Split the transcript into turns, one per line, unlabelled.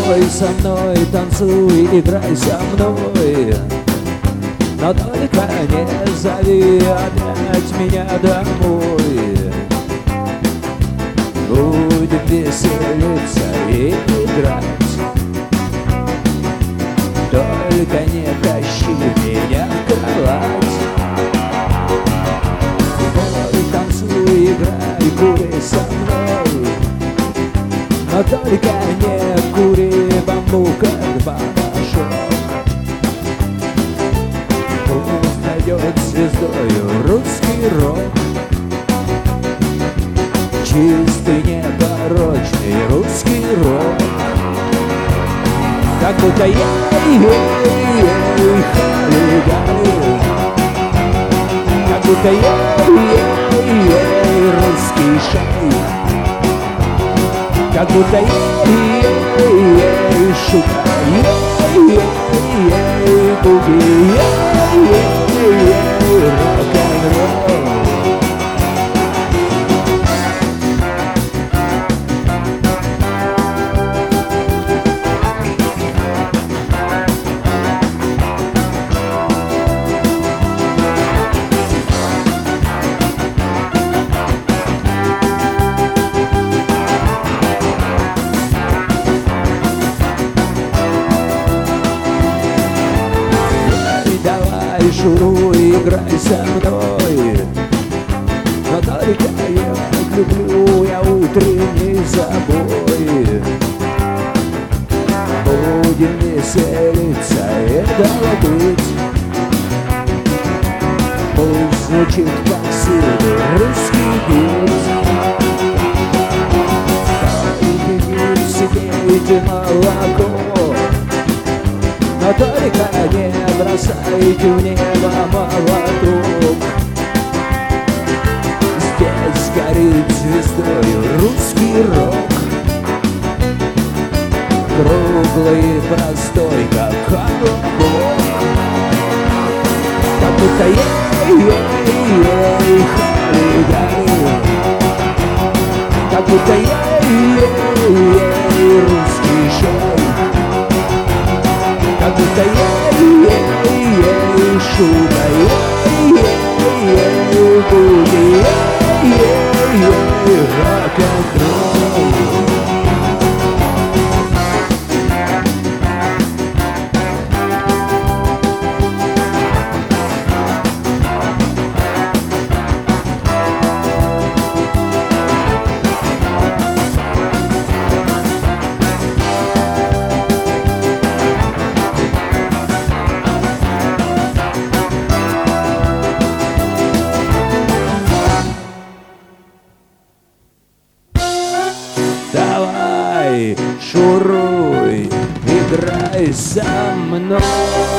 со мной, танцуй, играй со мной. Но только не зови опять меня домой. Будем веселиться и играть. Только не тащи меня в кровать. Ой, танцуй, играй, кури со мной. Но только не кури бамбук от бабашок. Пусть найдет звездою русский рок. Чистый, непорочный русский рок. Как будто хали-гали. Как будто русский шайк. Как будто шука, буги, рок-н-ролл. Шуруй, играй со мной. Но только я люблю я утренний забой. Будем веселиться и долбить. Пусть звучит повсюду русский гимн. Соединить в себе эти молоко. Но только не бросайте в небо молоток. Здесь горит звездою русский рок. Круглый и простой, как колобок. Как будто хали-гали. Как будто русский шайк. Как будто шута, буги, рок-н-ролл. Давай, шуруй, играй со мной.